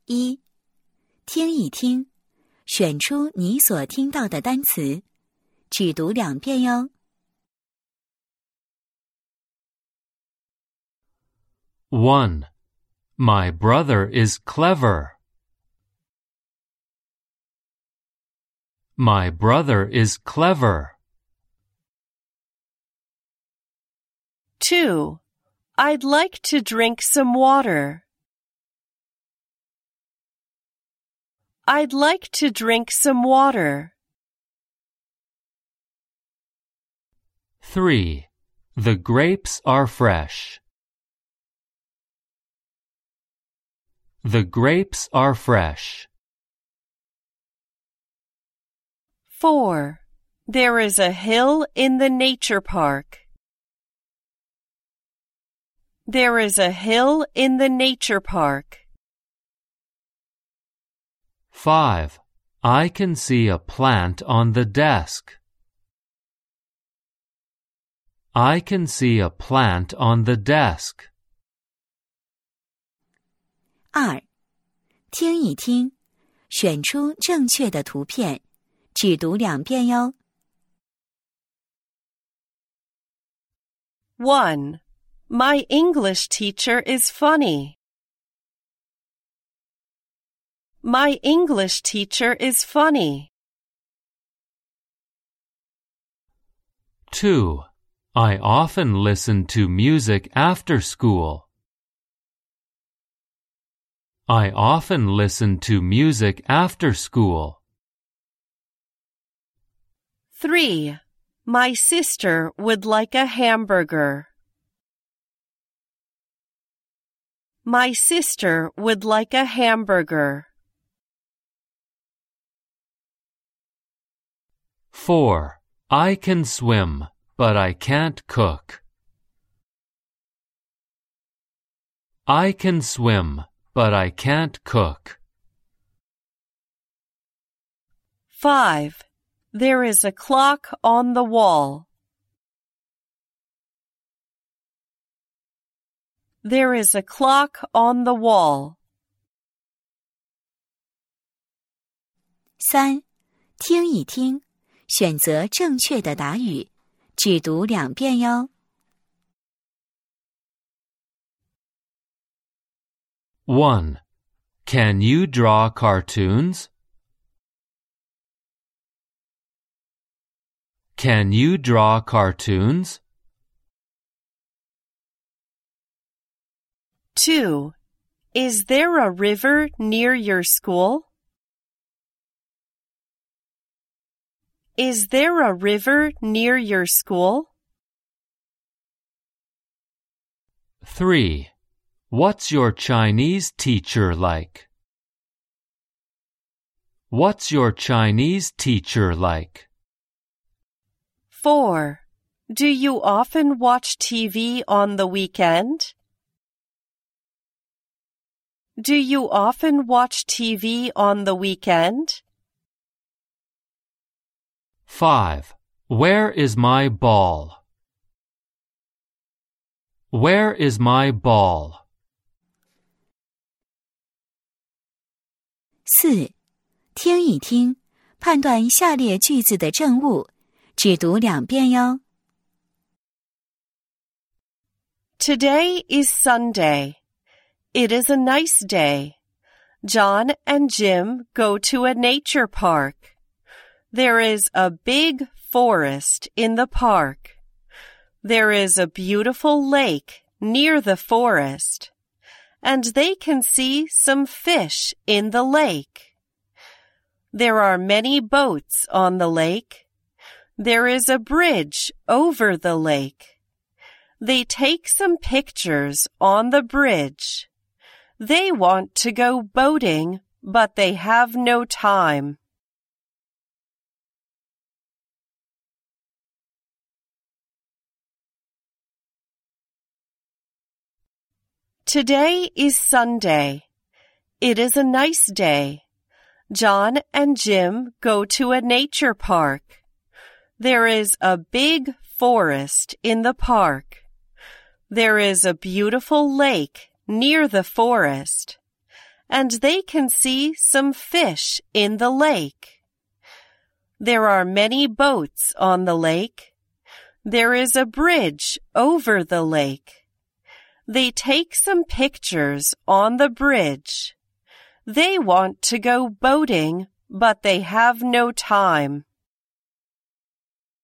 一、听一听，选出你所听到的单词，只读2遍哟。 1. My brother is clever. My brother is clever. 2. I'd like to drink some water. I'd like to drink some water. 3. The grapes are fresh. The grapes are fresh. 4. There is a hill in the nature park. There is a hill in the nature park. 5. I can see a plant on the desk. I can see a plant on the desk. 2. 听一听，选出正确的图片，只读2遍哟。 1. My English teacher is funny. My English teacher is funny. 2. I often listen to music after school. I often listen to music after school. 3. My sister would like a hamburger. My sister would like a hamburger. 4. I can swim, but I can't cook. I can swim, but I can't cook. 5. There is a clock on the wall. There is a clock on the wall. 3. 听一听，选择正确的答语，只读2遍哟。 1. Can you draw cartoons? Can you draw cartoons? 2. Is there a river near your school? Is there a river near your school? 3. What's your Chinese teacher like? What's your Chinese teacher like? 4. Do you often watch TV on the weekend? Do you often watch TV on the weekend? 5. Where is my ball? Where is my ball? 4. 听一听，判断下列句子的正误，只读2遍哟。 Today is Sunday. It is a nice day. John and Jim go to a nature park. There is a big forest in the park. There is a beautiful lake near the forest, and they can see some fish in the lake. There are many boats on the lake. There is a bridge over the lake. They take some pictures on the bridge. They want to go boating, but they have no time. Today is Sunday. It is a nice day. John and Jim go to a nature park. There is a big forest in the park. There is a beautiful lake near the forest, and they can see some fish in the lake. There are many boats on the lake. There is a bridge over the lake. They take some pictures on the bridge. They want to go boating, but they have no time.